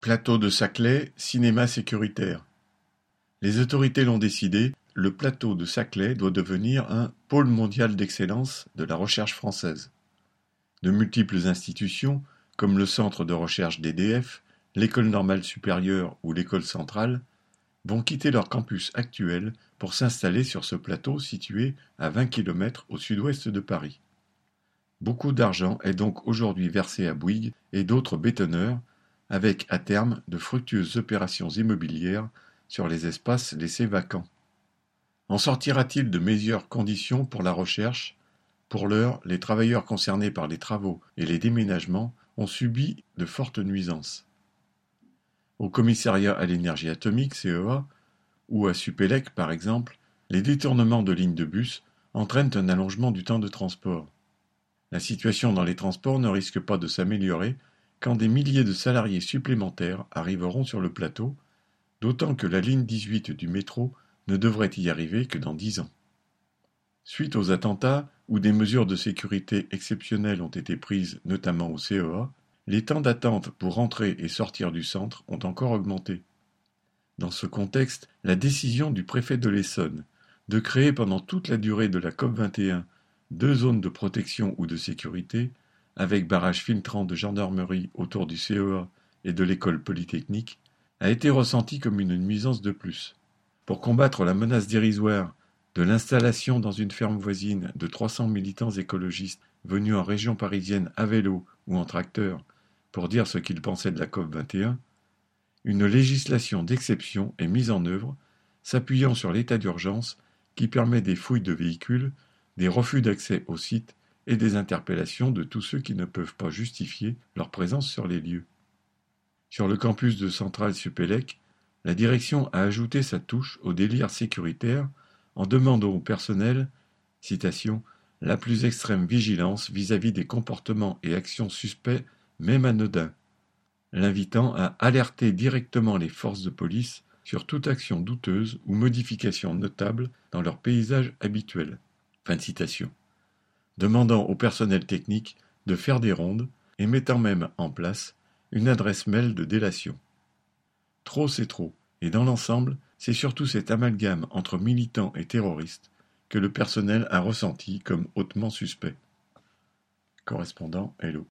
Plateau de Saclay, cinéma sécuritaire. Les autorités l'ont décidé, le plateau de Saclay doit devenir un pôle mondial d'excellence de la recherche française. De multiples institutions, comme le centre de recherche d'EDF, l'école normale supérieure ou l'école centrale, vont quitter leur campus actuel pour s'installer sur ce plateau situé à 20 km au sud-ouest de Paris. Beaucoup d'argent est donc aujourd'hui versé à Bouygues et d'autres bétonneurs, avec à terme de fructueuses opérations immobilières sur les espaces laissés vacants. En sortira-t-il de meilleures conditions pour la recherche? Pour l'heure, les travailleurs concernés par les travaux et les déménagements ont subi de fortes nuisances. Au commissariat à l'énergie atomique, CEA, ou à Supélec par exemple, les détournements de lignes de bus entraînent un allongement du temps de transport. La situation dans les transports ne risque pas de s'améliorer quand des milliers de salariés supplémentaires arriveront sur le plateau, d'autant que la ligne 18 du métro ne devrait y arriver que dans 10 ans. Suite aux attentats, où des mesures de sécurité exceptionnelles ont été prises notamment au CEA, les temps d'attente pour entrer et sortir du centre ont encore augmenté. Dans ce contexte, la décision du préfet de l'Essonne de créer pendant toute la durée de la COP21 deux zones de protection ou de sécurité, avec barrage filtrant de gendarmerie autour du CEA et de l'école polytechnique, a été ressentie comme une nuisance de plus. Pour combattre la menace dérisoire de l'installation dans une ferme voisine de 300 militants écologistes venus en région parisienne à vélo ou en tracteur pour dire ce qu'ils pensaient de la COP21, une législation d'exception est mise en œuvre, s'appuyant sur l'état d'urgence qui permet des fouilles de véhicules, des refus d'accès au site et des interpellations de tous ceux qui ne peuvent pas justifier leur présence sur les lieux. Sur le campus de Centrale Supélec, la direction a ajouté sa touche au délire sécuritaire en demandant au personnel, citation, la plus extrême vigilance vis-à-vis des comportements et actions suspects, même anodins, l'invitant à alerter directement les forces de police sur toute action douteuse ou modification notable dans leur paysage habituel. Fin de citation. Demandant au personnel technique de faire des rondes et mettant même en place une adresse mail de délation. Trop c'est trop, et dans l'ensemble, c'est surtout cet amalgame entre militants et terroristes que le personnel a ressenti comme hautement suspect. Correspondant Hello.